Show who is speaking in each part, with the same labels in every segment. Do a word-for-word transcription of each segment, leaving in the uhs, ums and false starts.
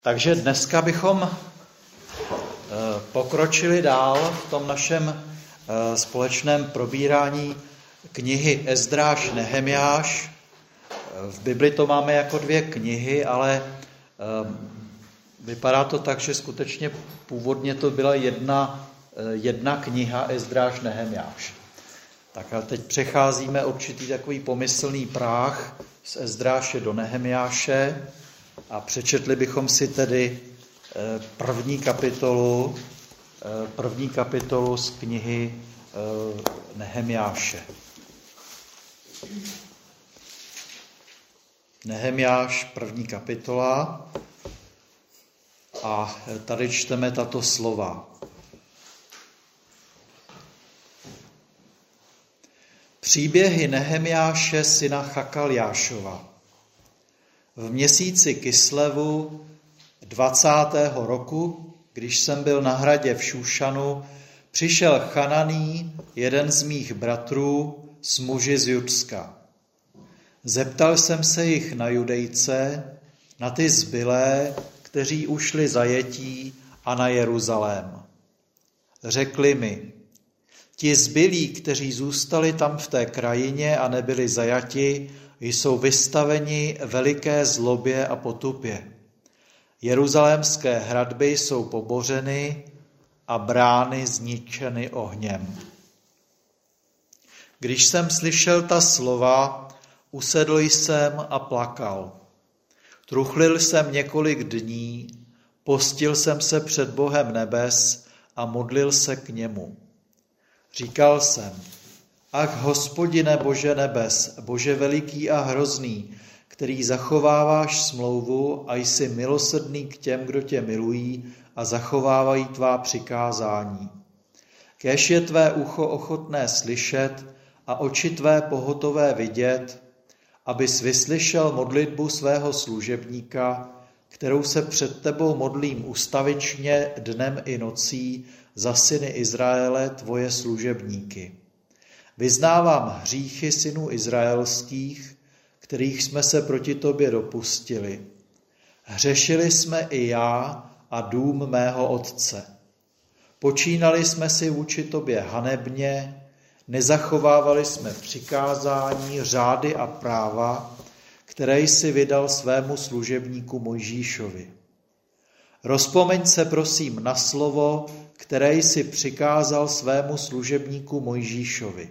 Speaker 1: Takže dneska bychom pokročili dál v tom našem společném probírání knihy Ezdráš, Nehemiáš. V Bibli to máme jako dvě knihy, ale vypadá to tak, že skutečně původně to byla jedna, jedna kniha Ezdráš, Nehemiáš. Tak a teď přecházíme určitý takový pomyslný práh z Ezdráše do Nehemiáše a přečetli bychom si tedy první kapitolu, první kapitolu z knihy Nehemiáše. Nehemiáš, první kapitola, a tady čteme tato slova. Příběhy Nehemiáše syna Chakaljášova. V měsíci Kislevu dvacátého roku, když jsem byl na hradě v Šúšanu, přišel Chananý, jeden z mých bratrů, s muži z Judska. Zeptal jsem se jich na Judejce, na ty zbylé, kteří ušli zajetí, a na Jeruzalém. Řekli mi, ti zbylí, kteří zůstali tam v té krajině a nebyli zajati, jsou vystaveni veliké zlobě a potupě. Jeruzalémské hradby jsou pobořeny a brány zničeny ohněm. Když jsem slyšel ta slova, usedl jsem a plakal. Truchlil jsem několik dní, postil jsem se před Bohem nebes a modlil se k němu. Říkal jsem, ach Hospodine Bože nebes, Bože veliký a hrozný, který zachováváš smlouvu a jsi milosrdný k těm, kdo tě milují a zachovávají tvá přikázání. Kéž je tvé ucho ochotné slyšet a oči tvé pohotové vidět, abys vyslyšel modlitbu svého služebníka, kterou se před tebou modlím ustavičně dnem i nocí za syny Izraele, tvoje služebníky. Vyznávám hříchy synů izraelských, kterých jsme se proti tobě dopustili. Hřešili jsme i já a dům mého otce. Počínali jsme si vůči tobě hanebně, nezachovávali jsme přikázání, řády a práva, které jsi vydal svému služebníku Mojžíšovi. Rozpomeň se prosím na slovo, které jsi přikázal svému služebníku Mojžíšovi.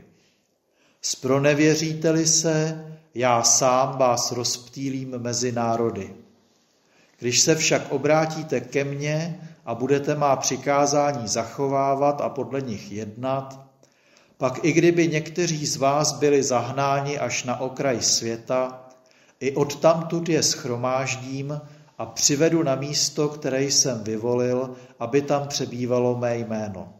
Speaker 1: Zpronevěříte-li se, já sám vás rozptýlím mezi národy. Když se však obrátíte ke mně a budete má přikázání zachovávat a podle nich jednat, pak i kdyby někteří z vás byli zahnáni až na okraj světa, i odtamtud je shromáždím a přivedu na místo, které jsem vyvolil, aby tam přebývalo mé jméno.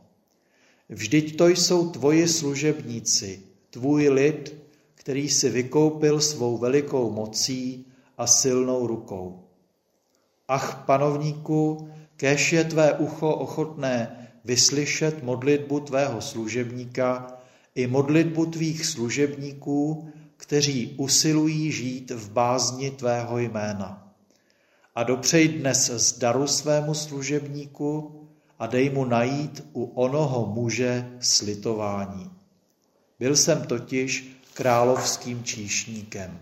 Speaker 1: Vždyť to jsou tvoji služebníci, tvůj lid, který si vykoupil svou velikou mocí a silnou rukou. Ach, panovníku, kéž je tvé ucho ochotné vyslyšet modlitbu tvého služebníka i modlitbu tvých služebníků, kteří usilují žít v bázni tvého jména. A dopřej dnes z daru svému služebníku a dej mu najít u onoho muže slitování. Byl jsem totiž královským číšníkem.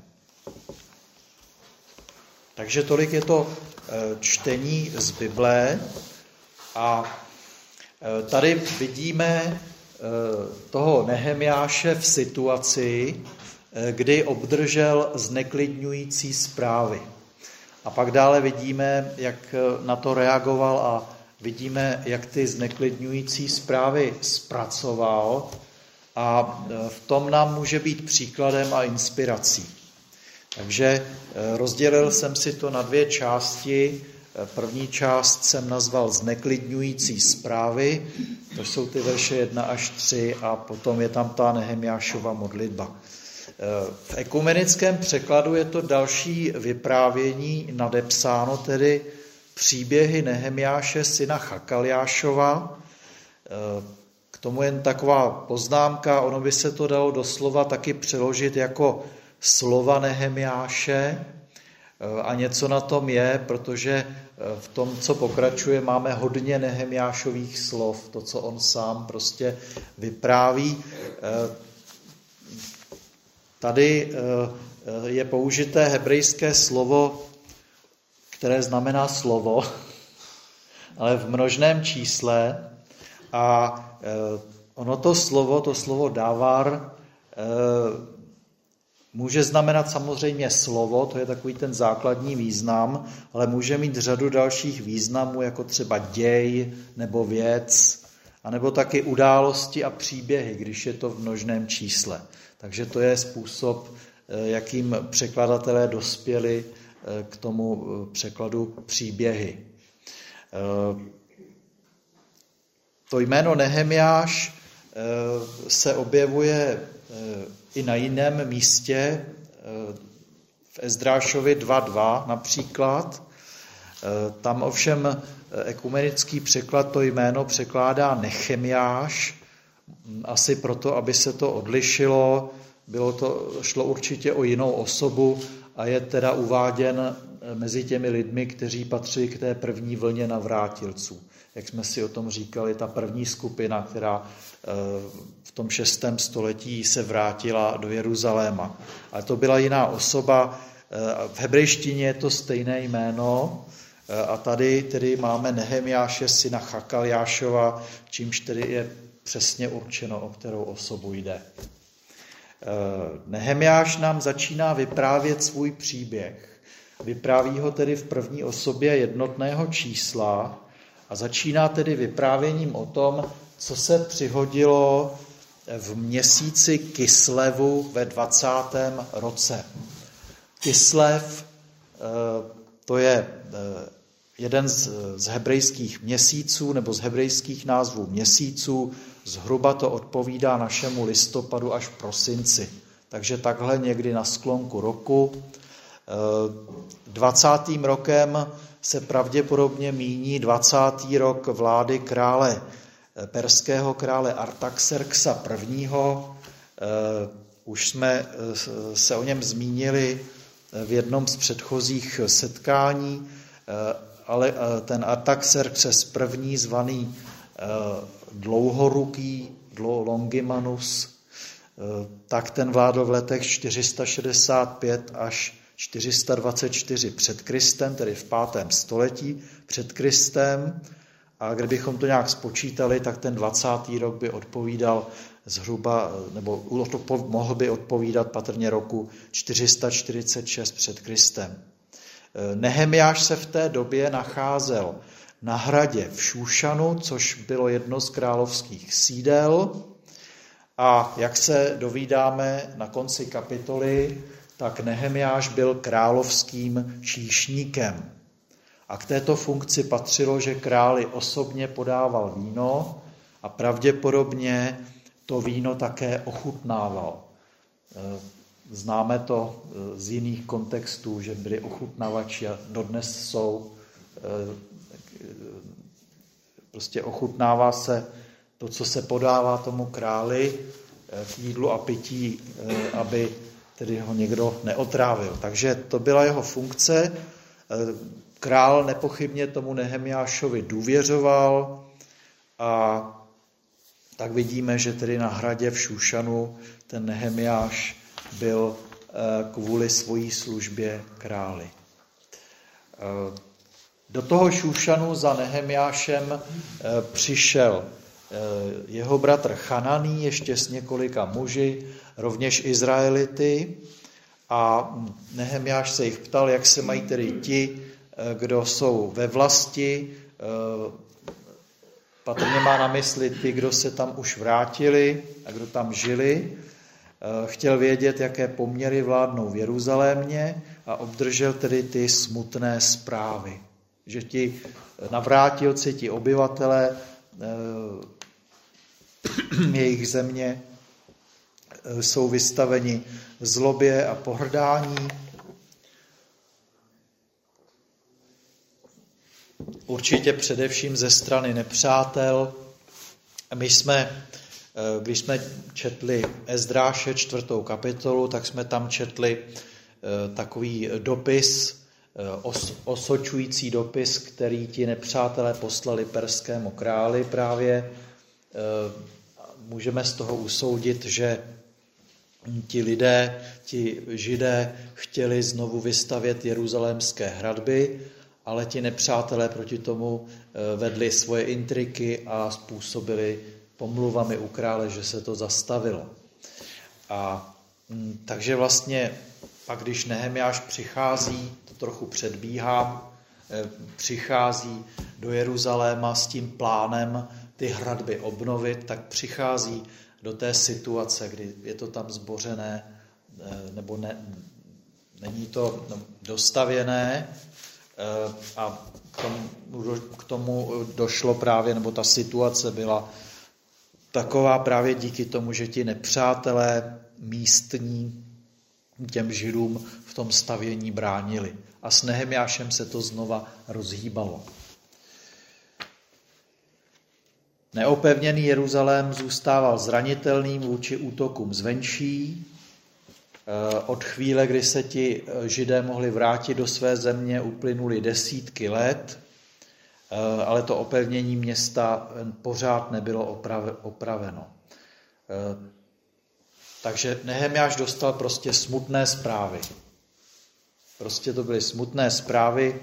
Speaker 1: Takže tolik je to čtení z Bible a tady vidíme toho Nehemiáše v situaci, kdy obdržel zneklidňující zprávy. A pak dále vidíme, jak na to reagoval a vidíme, jak ty zneklidňující zprávy zpracoval a v tom nám může být příkladem a inspirací. Takže rozdělil jsem si to na dvě části. První část jsem nazval zneklidňující zprávy, to jsou ty verše jedna až tři a potom je tam ta Nehemiášova modlitba. V ekumenickém překladu je to další vyprávění, nadepsáno tedy příběhy Nehemiáše syna Chakaljášova. K tomu jen taková poznámka, ono by se to dalo doslova taky přeložit jako slova Nehemiáše a něco na tom je, protože v tom, co pokračuje, máme hodně Nehemjášových slov, to, co on sám prostě vypráví. Tady je použité hebrejské slovo, které znamená slovo, ale v množném čísle. A ono to slovo, to slovo dávar, může znamenat samozřejmě slovo, to je takový ten základní význam, ale může mít řadu dalších významů, jako třeba děj nebo věc, anebo taky události a příběhy, když je to v množném čísle. Takže to je způsob, jakým překladatelé dospěli k tomu překladu příběhy. To jméno Nehemjáš se objevuje i na jiném místě, v Ezdrášovi dva dva například. Tam ovšem ekumenický překlad to jméno překládá Nechemjáš, asi proto, aby se to odlišilo. Bylo to, šlo určitě o jinou osobu a je teda uváděn mezi těmi lidmi, kteří patří k té první vlně navrátilců. Jak jsme si o tom říkali, ta první skupina, která v tom šestém století se vrátila do Jeruzaléma. Ale to byla jiná osoba. V hebrejštině je to stejné jméno a tady tedy máme Nehemjáše, syna Chakaljášova, čímž tedy je přesně určeno, o kterou osobu jde. Nehemjáš nám začíná vyprávět svůj příběh. Vypráví ho tedy v první osobě jednotného čísla a začíná tedy vyprávěním o tom, co se přihodilo v měsíci Kislevu ve dvacátém roce. Kislev, to je jeden z, z hebrejských měsíců nebo z hebrejských názvů měsíců, zhruba to odpovídá našemu listopadu až prosinci. Takže takhle někdy na sklonku roku. dvacátým rokem se pravděpodobně míní dvacátý rok vlády krále perského krále Artaxerxa prvního. Už jsme se o něm zmínili v jednom z předchozích setkání, ale ten Artaxerxes první, zvaný dlouhoruký, Longimanus, tak ten vládl v letech čtyři sta šedesát pět až čtyři sta dvacet čtyři před Kristem, tedy v pátém století před Kristem. A kdybychom to nějak spočítali, tak ten dvacátý rok by odpovídal zhruba, nebo mohl by odpovídat patrně roku čtyři sta čtyřicet šest před Kristem. Nehemjáš se v té době nacházel na hradě v Šúšanu, což bylo jedno z královských sídel. A jak se dovídáme na konci kapitoly, tak Nehemjáš byl královským číšníkem. A k této funkci patřilo, že králi osobně podával víno a pravděpodobně to víno také ochutnával. Známe to z jiných kontextů, že byli ochutnavači a dodnes jsou. Prostě ochutnává se to, co se podává tomu králi k jídlu a pití, aby tedy ho někdo neotrávil. Takže to byla jeho funkce. Král nepochybně tomu Nehemjášovi důvěřoval a tak vidíme, že tedy na hradě v Šúšanu ten Nehemjáš byl kvůli svojí službě králi. Do toho Šúšanu za Nehemjášem přišel jeho bratr Chananý ještě s několika muži, rovněž Izraelity, a Nehemjáš se jich ptal, jak se mají tedy ti, kdo jsou ve vlasti. Patrně má na mysli ty, kdo se tam už vrátili a kdo tam žili. Chtěl vědět, jaké poměry vládnou v Jeruzalémě a obdržel tedy ty smutné zprávy, že ti navrátilci, ti obyvatelé jejich země jsou vystaveni zlobě a pohrdání. Určitě především ze strany nepřátel. My jsme, když jsme četli Ezdráše čtvrtou kapitolu, tak jsme tam četli takový dopis os, osočující dopis, který ti nepřátelé poslali perskému králi právě. Můžeme z toho usoudit, že ti lidé, ti Židé chtěli znovu vystavět jeruzalémské hradby, ale ti nepřátelé proti tomu vedli svoje intriky a způsobili pomluvami u krále, že se to zastavilo. A takže vlastně pak, když Nehemjáš přichází, to trochu předbíhám, přichází do Jeruzaléma s tím plánem ty hradby obnovit, tak přichází do té situace, kdy je to tam zbořené, nebo ne, není to dostavěné, a k tomu, k tomu došlo právě, nebo ta situace byla taková právě díky tomu, že ti nepřátelé místní těm Židům v tom stavění bránili. A s Nehemjášem se to znova rozhýbalo. Neopevněný Jeruzalém zůstával zranitelným vůči útokům zvenčí. Od chvíle, kdy se ti Židé mohli vrátit do své země, uplynuly desítky let, ale to opevnění města pořád nebylo opraveno. Takže Nehemjáš dostal prostě smutné zprávy. Prostě to byly smutné zprávy.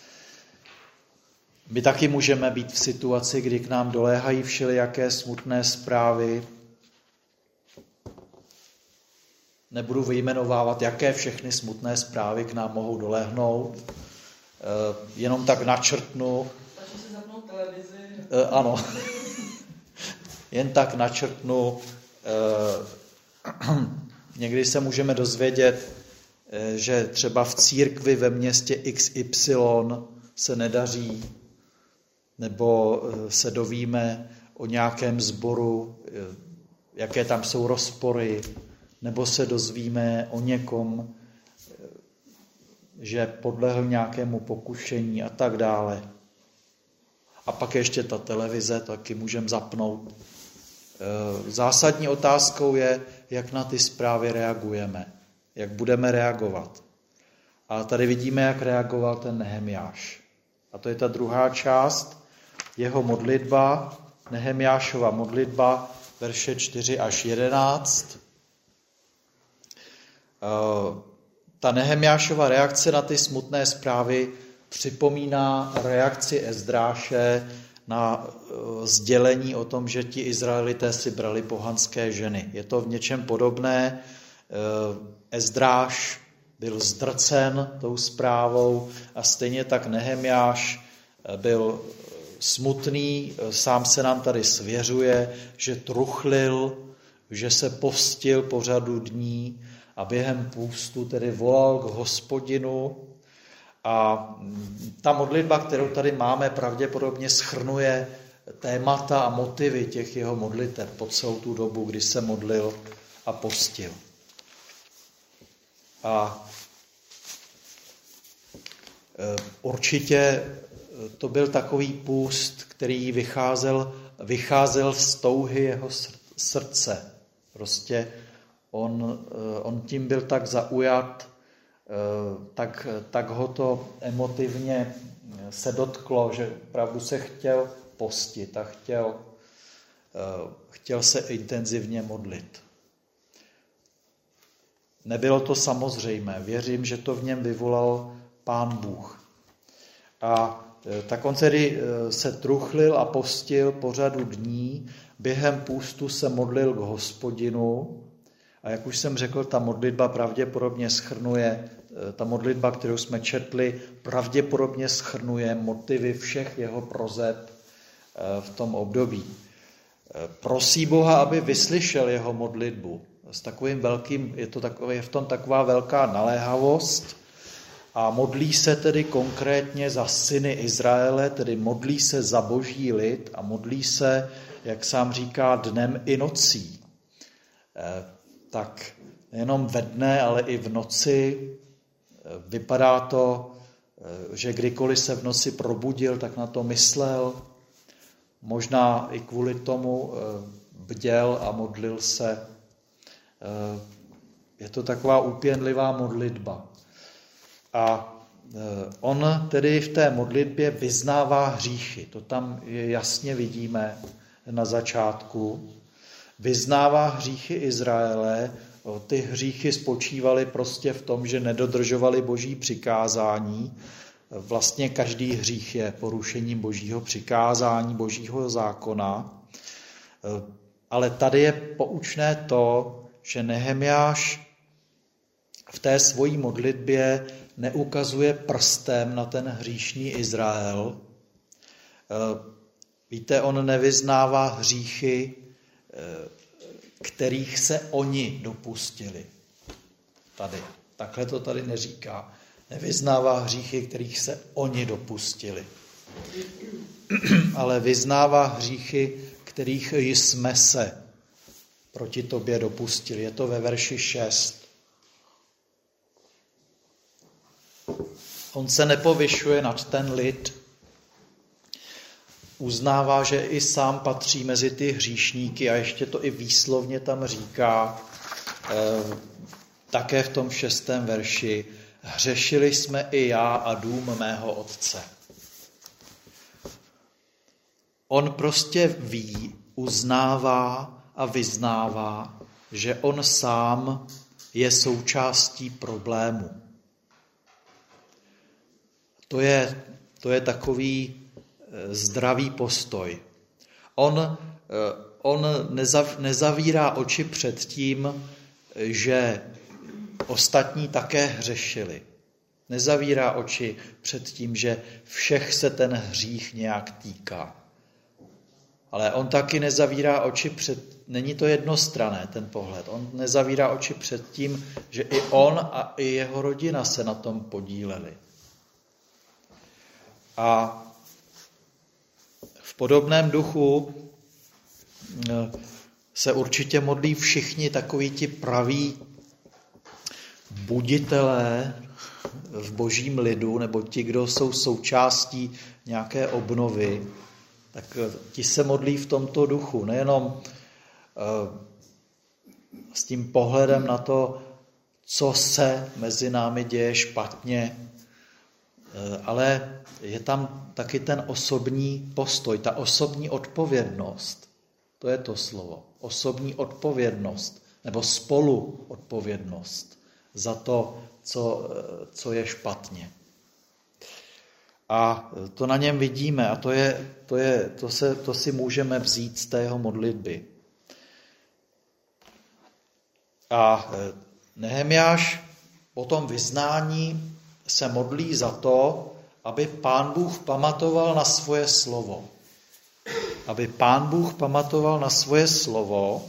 Speaker 1: My taky můžeme být v situaci, kdy k nám doléhají všelijaké smutné zprávy. Nebudu vyjmenovávat, jaké všechny smutné zprávy k nám mohou dolehnout. Jenom tak načrtnu.
Speaker 2: Stačí si zapnout televizi.
Speaker 1: Ano. Jen tak načrtnu. Někdy se můžeme dozvědět, že třeba v církvi ve městě iks ypsilon se nedaří, nebo se dovíme o nějakém sboru, jaké tam jsou rozpory, nebo se dozvíme o někom, že podlehl nějakému pokušení a tak dále. A pak ještě ta televize, taky můžeme zapnout. Zásadní otázkou je, jak na ty zprávy reagujeme, jak budeme reagovat. A tady vidíme, jak reagoval ten Nehemjáš. A to je ta druhá část, jeho modlitba, Nehemjášova modlitba, verše čtyři až jedenáct. Ta Nehemjášova reakce na ty smutné zprávy připomíná reakci Ezdráše na sdělení o tom, že ti Izraelité si brali pohanské ženy. Je to v něčem podobné. Ezdráš byl zdrcen tou zprávou a stejně tak Nehemjáš byl smutný, sám se nám tady svěřuje, že truchlil, že se postil po řadu dní a během půstu tedy volal k Hospodinu. A ta modlitba, kterou tady máme, pravděpodobně shrnuje témata a motivy těch jeho modlitev po celou tu dobu, kdy se modlil a postil. A určitě to byl takový půst, který vycházel, vycházel z touhy jeho srdce. Prostě on, on tím byl tak zaujat, tak, tak ho to emotivně se dotklo, že opravdu se chtěl postit a chtěl, chtěl se intenzivně modlit. Nebylo to samozřejmé. Věřím, že to v něm vyvolal Pán Bůh. A tak on tedy se truchlil a postil po řadu dní. Během půstu se modlil k Hospodinu. A jak už jsem řekl, ta modlitba pravděpodobně shrnuje, ta modlitba, kterou jsme četli, pravděpodobně shrnuje motivy všech jeho prozeb v tom období. Prosí Boha, aby vyslyšel jeho modlitbu. S takovým velkým, je, to takové, je v tom taková velká naléhavost a modlí se tedy konkrétně za syny Izraele, tedy modlí se za boží lid a modlí se, jak sám říká, dnem i nocí. Tak nejenom ve dne, ale i v noci. Vypadá to, že kdykoliv se v noci probudil, tak na to myslel. Možná i kvůli tomu bděl a modlil se. Je to taková úpěnlivá modlitba. A on tedy v té modlitbě vyznává hříchy. To tam jasně vidíme na začátku. Vyznává hříchy Izraele. Ty hříchy spočívaly prostě v tom, že nedodržovali boží přikázání. Vlastně každý hřích je porušením božího přikázání, božího zákona. Ale tady je poučné to, že Nehemjáš v té svojí modlitbě neukazuje prstem na ten hříšný Izrael. Víte, on nevyznává hříchy, kterých se oni dopustili. Tady. Takhle to tady neříká. Nevyznává hříchy, kterých se oni dopustili. Ale vyznává hříchy, kterých jsme se proti tobě dopustili. Je to ve verši šest. On se nepovyšuje nad ten lid, uznává, že i sám patří mezi ty hříšníky a ještě to i výslovně tam říká, eh, také v tom šestém verši, hřešili jsme i já a dům mého otce. On prostě ví, uznává a vyznává, že on sám je součástí problému. To je, to je takový zdravý postoj. On, on nezav, nezavírá oči před tím, že ostatní také hřešili. Nezavírá oči před tím, že všech se ten hřích nějak týká. Ale on taky nezavírá oči před, není to jednostranné ten pohled, on nezavírá oči před tím, že i on a i jeho rodina se na tom podíleli. A v podobném duchu se určitě modlí všichni takoví ti praví buditelé v božím lidu, nebo ti, kdo jsou součástí nějaké obnovy, tak ti se modlí v tomto duchu, nejenom s tím pohledem na to, co se mezi námi děje špatně, ale je tam taky ten osobní postoj, ta osobní odpovědnost. To je to slovo. Osobní odpovědnost nebo spoluodpovědnost za to, co, co je špatně. A to na něm vidíme a to, je, to, je, to, se, to si můžeme vzít z té jeho modlitby. A Nehemjáš po tom vyznání se modlí za to, aby Pán Bůh pamatoval na svoje slovo. Aby Pán Bůh pamatoval na svoje slovo.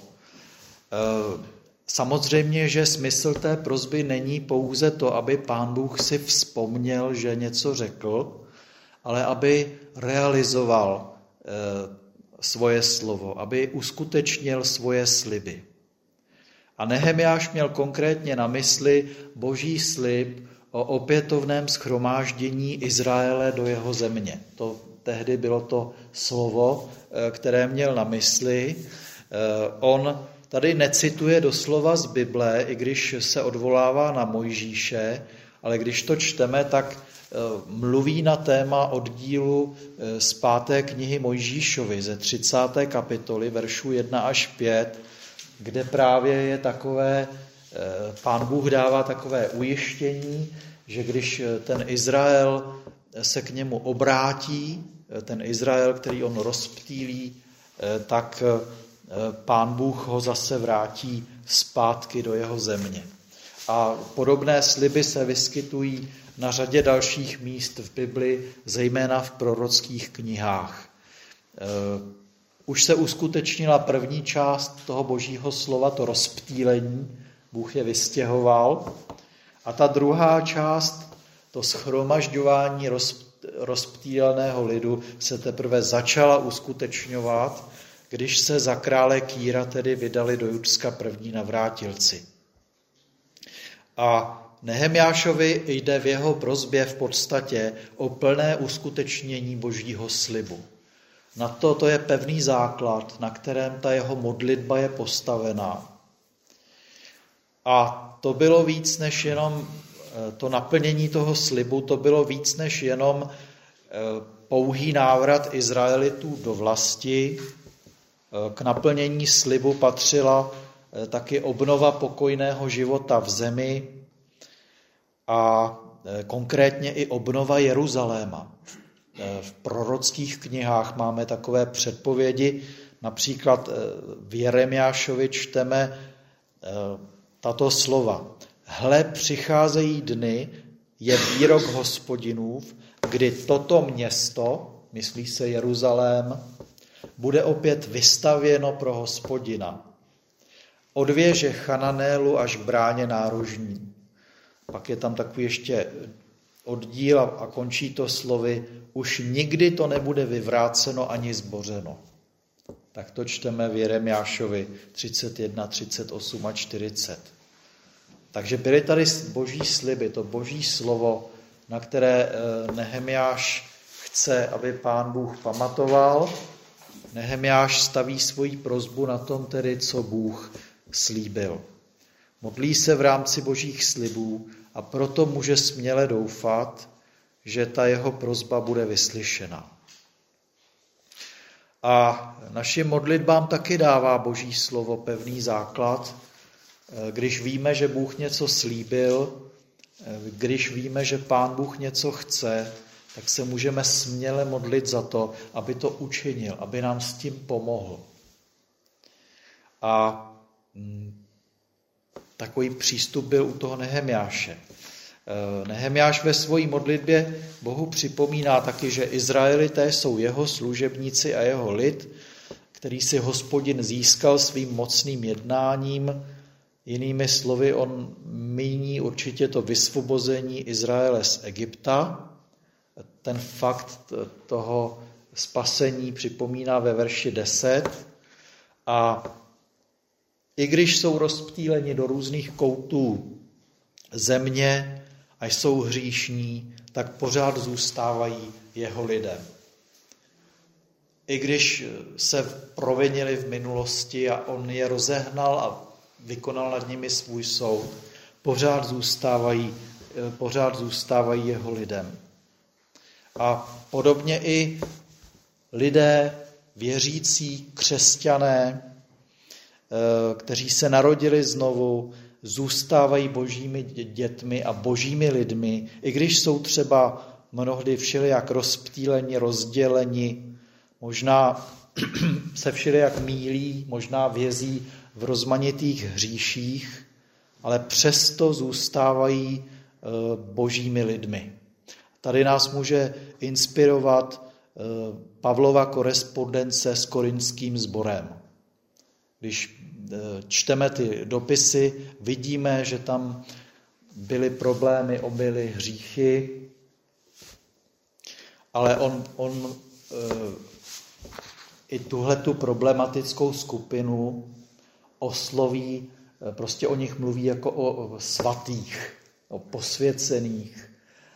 Speaker 1: Samozřejmě, že smysl té prosby není pouze to, aby Pán Bůh si vzpomněl, že něco řekl, ale aby realizoval svoje slovo, aby uskutečnil svoje sliby. A Nehemjáš měl konkrétně na mysli boží slib o opětovném shromáždění Izraele do jeho země. To tehdy bylo to slovo, které měl na mysli. On tady necituje doslova z Bible, i když se odvolává na Mojžíše, ale když to čteme, tak mluví na téma oddílu z páté knihy Mojžíšovi ze třicáté kapitoly, veršů jedna až pět, kde právě je takové, Pán Bůh dává takové ujištění, že když ten Izrael se k němu obrátí, ten Izrael, který on rozptýlí, tak Pán Bůh ho zase vrátí zpátky do jeho země. A podobné sliby se vyskytují na řadě dalších míst v Bibli, zejména v prorockých knihách. Už se uskutečnila první část toho božího slova, to rozptýlení, Bůh je vystěhoval, a ta druhá část, to shromažďování rozptýleného lidu, se teprve začala uskutečňovat, když se za krále Kýra tedy vydali do Judska první navrátilci. A Nehemjášovi jde v jeho prosbě v podstatě o plné uskutečnění božího slibu. Na to, to je pevný základ, na kterém ta jeho modlitba je postavená. A to bylo víc než jenom to naplnění toho slibu, to bylo víc než jenom pouhý návrat Izraelitů do vlasti. K naplnění slibu patřila taky obnova pokojného života v zemi a konkrétně i obnova Jeruzaléma. V prorockých knihách máme takové předpovědi, například v Jeremiášovi čteme tato slova. Hle, přicházejí dny, je výrok Hospodinův, kdy toto město, myslí se Jeruzalém, bude opět vystavěno pro Hospodina. Od věže Chananélu až k bráně nárožní. Pak je tam takový ještě oddíl a končí to slovy, už nikdy to nebude vyvráceno ani zbořeno. Tak to čteme v Jeremiášovi třicet jedna, třicet osm a čtyřicet. Takže byly tady boží sliby, to boží slovo, na které Nehemiáš chce, aby Pán Bůh pamatoval. Nehemiáš staví svoji prosbu na tom tedy, co Bůh slíbil. Modlí se v rámci božích slibů a proto může směle doufat, že ta jeho prosba bude vyslyšena. A našim modlitbám taky dává boží slovo pevný základ, když víme, že Bůh něco slíbil, když víme, že Pán Bůh něco chce, tak se můžeme směle modlit za to, aby to učinil, aby nám s tím pomohl. A takový přístup byl u toho Nehemiáše. Nehemiáš ve své modlitbě Bohu připomíná taky, že Izraelité jsou jeho služebníci a jeho lid, který si Hospodin získal svým mocným jednáním. Jinými slovy, on míní určitě to vysvobození Izraele z Egypta. Ten fakt toho spasení připomíná ve verši deset. A i když jsou rozptýleni do různých koutů země a jsou hříšní, tak pořád zůstávají jeho lidem. I když se provinili v minulosti a on je rozehnal a vykonal nad nimi svůj soud, pořád zůstávají, pořád zůstávají jeho lidem. A podobně i lidé, věřící křesťané, kteří se narodili znovu, zůstávají božími dětmi a božími lidmi, i když jsou třeba mnohdy všelijak rozptýleni, rozděleni, možná se všelijak mýlí, možná vězí v rozmanitých hříších, ale přesto zůstávají božími lidmi. Tady nás může inspirovat Pavlova korespondence s korinským sborem. Když čteme ty dopisy, vidíme, že tam byly problémy, obyly hříchy, ale on, on i tuhletu problematickou skupinu osloví, prostě o nich mluví jako o svatých, o posvěcených.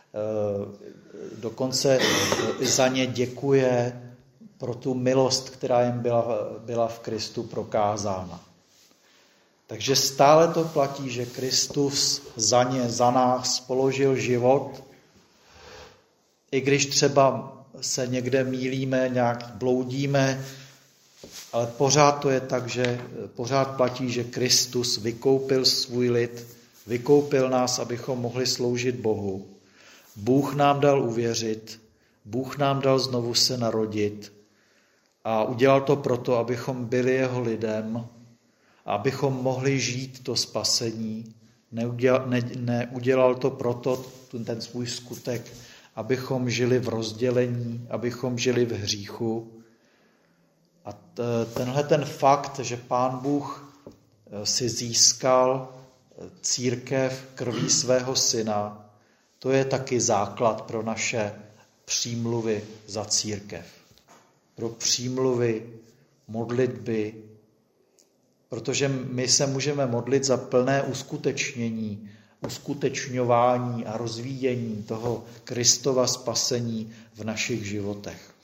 Speaker 1: Dokonce za ně děkuje pro tu milost, která jim byla, byla v Kristu prokázána. Takže stále to platí, že Kristus za ně, za nás položil život, i když třeba se někde mýlíme, nějak bloudíme, ale pořád to je tak, že pořád platí, že Kristus vykoupil svůj lid, vykoupil nás, abychom mohli sloužit Bohu. Bůh nám dal uvěřit, Bůh nám dal znovu se narodit a udělal to proto, abychom byli jeho lidem, abychom mohli žít to spasení. Neudělal, ne, neudělal to proto, ten svůj skutek, abychom žili v rozdělení, abychom žili v hříchu. A tenhle ten fakt, že Pán Bůh si získal církev krví svého syna, to je taky základ pro naše přímluvy za církev. Pro přímluvy, modlitby, protože my se můžeme modlit za plné uskutečnění, uskutečňování a rozvíjení toho Kristova spasení v našich životech.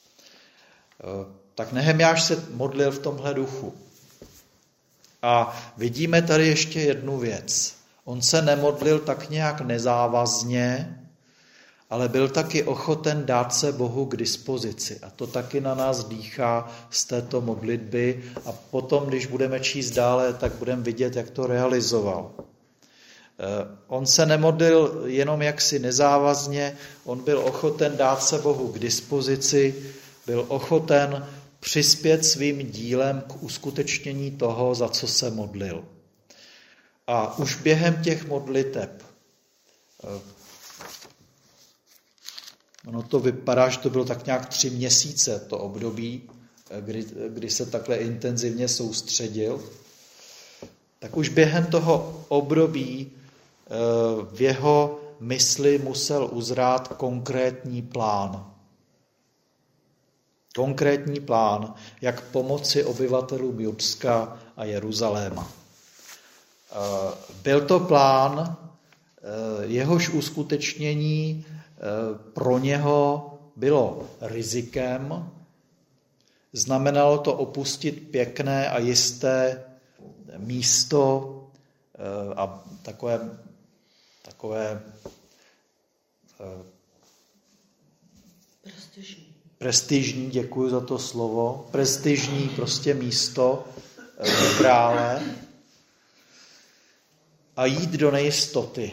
Speaker 1: Tak Nehemiáš se modlil v tomhle duchu. A vidíme tady ještě jednu věc. On se nemodlil tak nějak nezávazně, ale byl taky ochoten dát se Bohu k dispozici. A to taky na nás dýchá z této modlitby. A potom, když budeme číst dále, tak budeme vidět, jak to realizoval. On se nemodlil jenom jaksi nezávazně, on byl ochoten dát se Bohu k dispozici, byl ochoten přispět svým dílem k uskutečnění toho, za co se modlil. A už během těch modliteb, ono to vypadá, že to bylo tak nějak tři měsíce, to období, kdy, kdy se takhle intenzivně soustředil, tak už během toho období v jeho mysli musel uzrát konkrétní plán. Konkrétní plán, jak pomoci obyvatelům Judska a Jeruzaléma. Byl to plán, jehož uskutečnění pro něho bylo rizikem, znamenalo to opustit pěkné a jisté místo a takové, takové
Speaker 2: prestižní.
Speaker 1: prestižní, děkuji za to slovo, prestižní prostě místo krále a jít do nejistoty.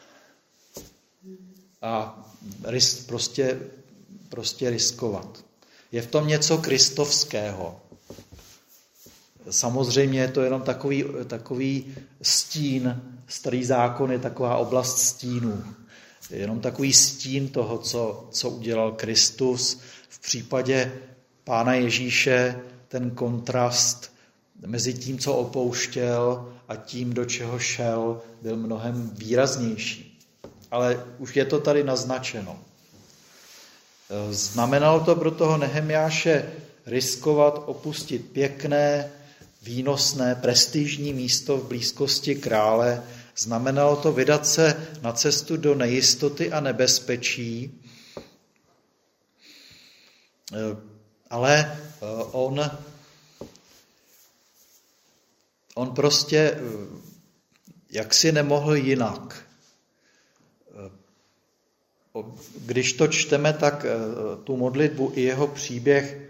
Speaker 1: A ris, prostě, prostě riskovat. Je v tom něco kristovského. Samozřejmě je to jenom takový, takový stín, starý zákon je taková oblast stínů. Je jenom takový stín toho, co, co udělal Kristus. V případě Pána Ježíše ten kontrast mezi tím, co opouštěl a tím, do čeho šel, byl mnohem výraznější. Ale už je to tady naznačeno. Znamenalo to pro toho Nehemjáše riskovat opustit pěkné, výnosné, prestižní místo v blízkosti krále. Znamenalo to vydat se na cestu do nejistoty a nebezpečí. Ale on, on prostě jaksi nemohl jinak. Když to čteme, tak tu modlitbu i jeho příběh,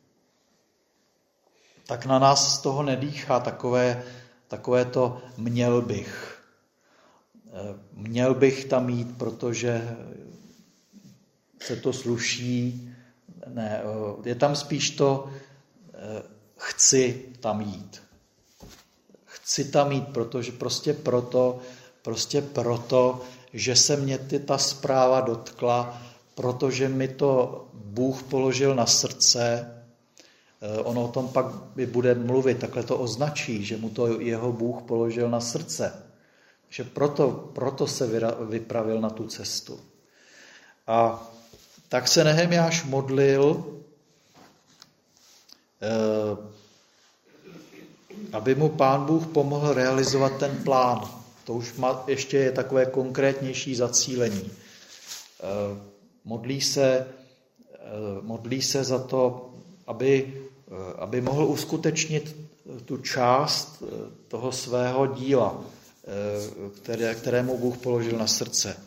Speaker 1: tak na nás z toho nedýchá takové, takové to měl bych. Měl bych tam jít, protože se to sluší. Ne, je tam spíš to chci tam jít. Chci tam jít, protože prostě proto, prostě proto, že se mě ty ta zpráva dotkla, protože mi to Bůh položil na srdce. Ono o tom pak bude mluvit, takhle to označí, že mu to jeho Bůh položil na srdce. Že proto, proto se vypravil na tu cestu. A tak se Nehemjáš modlil, aby mu Pán Bůh pomohl realizovat ten plán. To už má, ještě je takové konkrétnější zacílení. Modlí se, modlí se za to, aby, aby mohl uskutečnit tu část toho svého díla, které, kterému Bůh položil na srdce.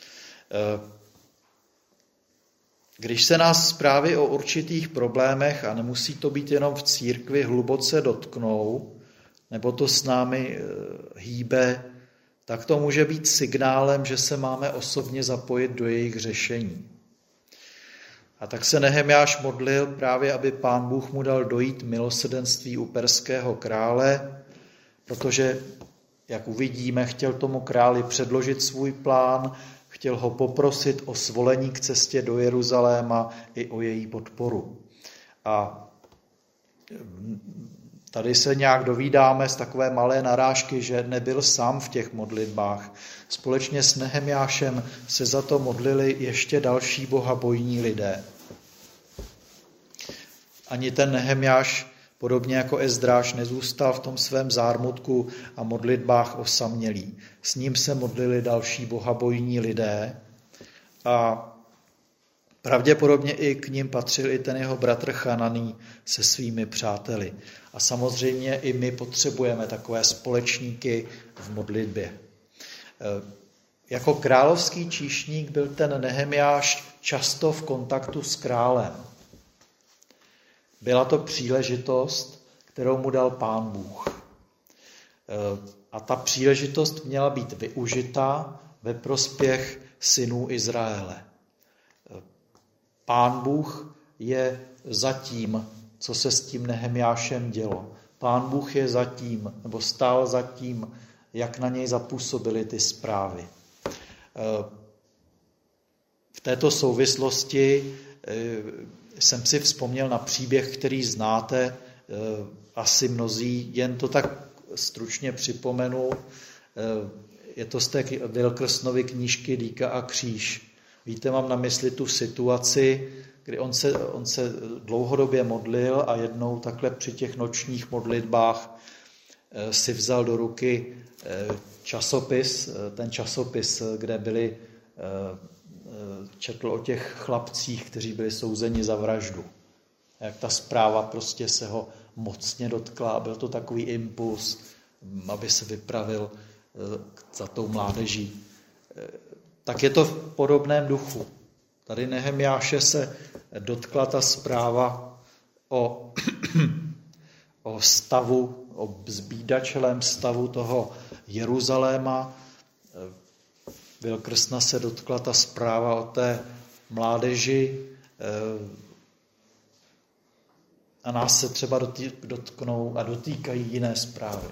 Speaker 1: Když se nás zprávy o určitých problémech, a nemusí to být jenom v církvi, hluboce dotknou, nebo to s námi hýbe, tak to může být signálem, že se máme osobně zapojit do jejich řešení. A tak se Nehemjáš modlil právě, aby Pán Bůh mu dal dojít milosrdenství u perského krále, protože, jak uvidíme, chtěl tomu králi předložit svůj plán, chtěl ho poprosit o svolení k cestě do Jeruzaléma i o její podporu. A tady se nějak dovídáme z takové malé narážky, že nebyl sám v těch modlitbách. Společně s Nehemjášem se za to modlili ještě další bohabojní lidé. Ani ten Nehemjáš, podobně jako Ezdráš, nezůstal v tom svém zármutku a modlitbách osamělý. S ním se modlili další bohabojní lidé a pravděpodobně i k ním patřil i ten jeho bratr Chananý se svými přáteli. A samozřejmě i my potřebujeme takové společníky v modlitbě. Jako královský číšník byl ten Nehemjáš často v kontaktu s králem. Byla to příležitost, kterou mu dal Pán Bůh. A ta příležitost měla být využita ve prospěch synů Izraele. Pán Bůh je za tím, co se s tím Nehemjášem dělo. Pán Bůh je za tím, nebo stál za tím, jak na něj zapůsobily ty zprávy. V této souvislosti jsem si vzpomněl na příběh, který znáte asi mnozí, jen to tak stručně připomenu. Je to z té Wilkersnovy knížky Dýka a kříž. Víte, mám na mysli tu situaci, kdy on se, on se dlouhodobě modlil a jednou takhle při těch nočních modlitbách si vzal do ruky časopis, ten časopis, kde byli, četl o těch chlapcích, kteří byli souzeni za vraždu. Jak ta zpráva prostě se ho mocně dotkla, byl to takový impuls, aby se vypravil za tou mládeží. Tak je to v podobném duchu. Tady Nehemjáše se dotkla ta zpráva o, o stavu, o zbídačelém stavu toho Jeruzaléma. Wilkersna se dotkla ta zpráva o té mládeži a nás se třeba dotknou a dotýkají jiné zprávy.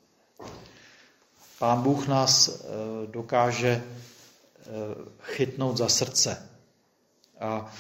Speaker 1: Pán Bůh nás dokáže chytnout za srdce a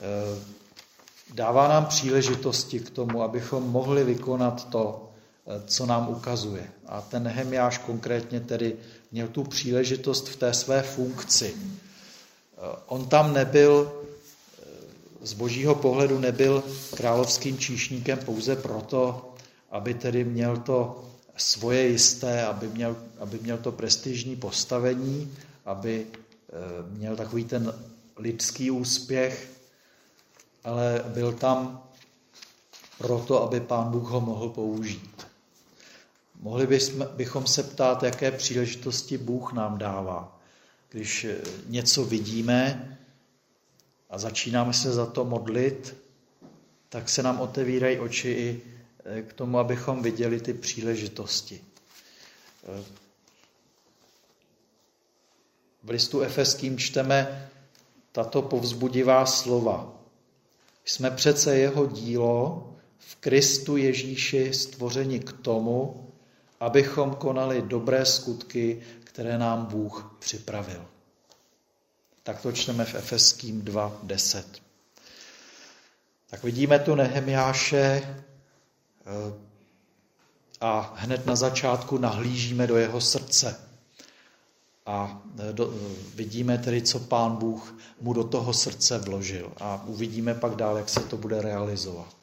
Speaker 1: dává nám příležitosti k tomu, abychom mohli vykonat to, co nám ukazuje. A ten Nehemjáš konkrétně tedy měl tu příležitost v té své funkci. On tam nebyl, z božího pohledu nebyl královským číšníkem pouze proto, aby tedy měl to svoje jisté, aby měl, aby měl to prestižní postavení, aby měl takový ten lidský úspěch, ale byl tam proto, aby Pán Bůh ho mohl použít. Mohli bychom se ptát, jaké příležitosti Bůh nám dává. Když něco vidíme a začínáme se za to modlit, tak se nám otevírají oči i k tomu, abychom viděli ty příležitosti. V listu Efeským čteme tato povzbudivá slova. Jsme přece jeho dílo v Kristu Ježíši stvořeni k tomu, abychom konali dobré skutky, které nám Bůh připravil. Tak to čteme v Efeským dva deset. Tak vidíme tu Nehemjáše a hned na začátku nahlížíme do jeho srdce. A do, vidíme tedy, co Pán Bůh mu do toho srdce vložil. A uvidíme pak dál, jak se to bude realizovat.